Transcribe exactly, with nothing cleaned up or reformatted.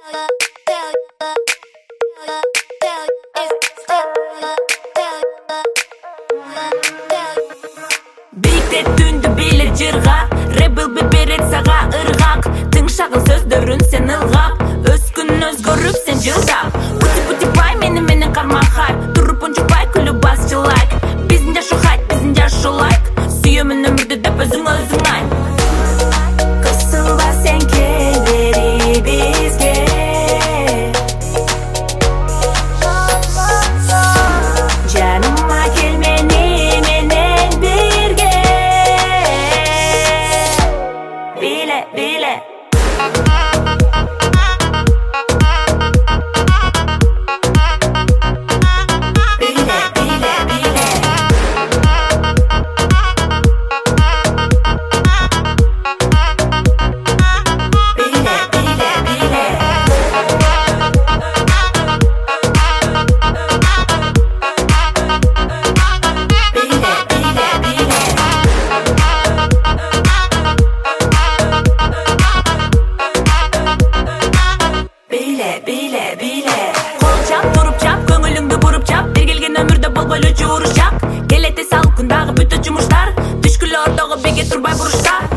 Бейте түнді биле жырға, ребл берет саға ырғақ. Тыңшағын сөздерін сен ылғап, өз күн өзгөріп сен жылдап. Пути-пути бай, мені менің қарман хайп, тұрып онжықпай күлі басшы лайк. Біздің жашу хайт, біздің жашу лайк, сүйемін өмірді деп өзің өзің айт. Қысылба сен келбері бізге, жаныма келмені менен бірге. Биле, биле Биле, биле Қол чап, тұрып чап, көңіліңді бұрып чап. Бір келген өмірді болбойлы жуырышақ. Келете салқындағы бүті жұмыштар, түшкілі ордағы беге тұрбай бұрышта.